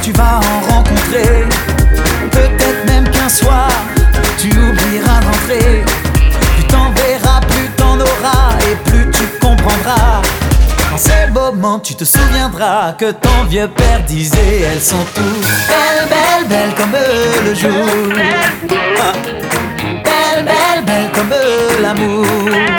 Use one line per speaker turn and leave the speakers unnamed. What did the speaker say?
tu vas en rencontrer. Peut-être même qu'un soir tu oublieras d'entrer. Plus t'en verras, plus t'en auras, et plus tu comprendras. En ces moments tu te souviendras que ton vieux père disait: elles sont toutes belles, belles, belles comme le jour. Belles, belles, belles comme l'amour.